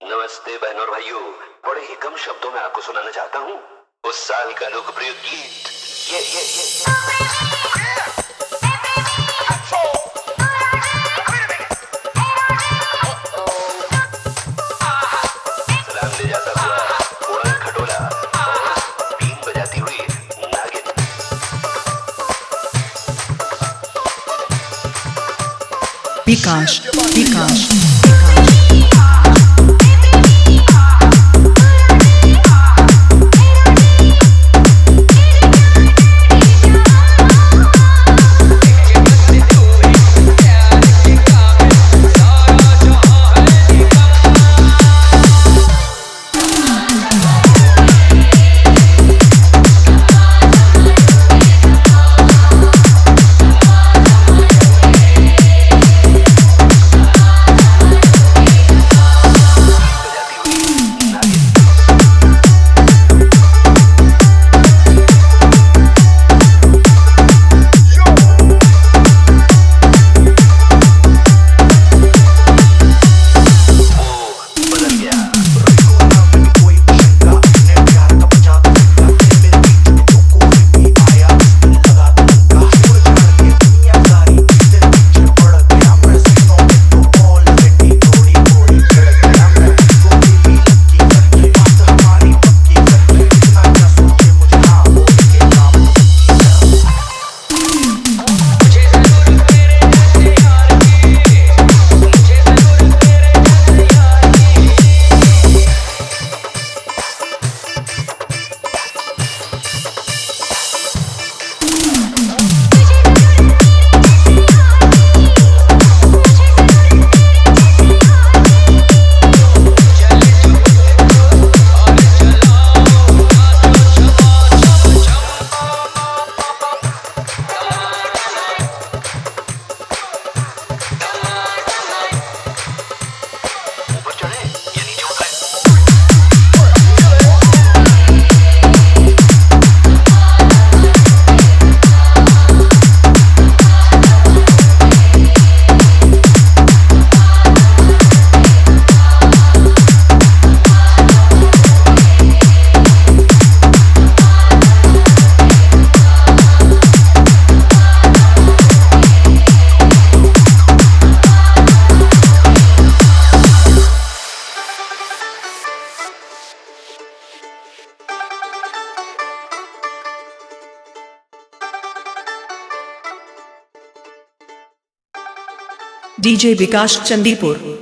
नमस्ते बहनों और भाइयों, बड़े ही कम शब्दों में आपको सुनाना चाहता हूँ उस साल का लोकप्रिय गीत ये। सलाम ले जाता हुआ उड़न खटोला और बीन बजाती हुई नागिन। विकास डीजे विकास चंदीपुर।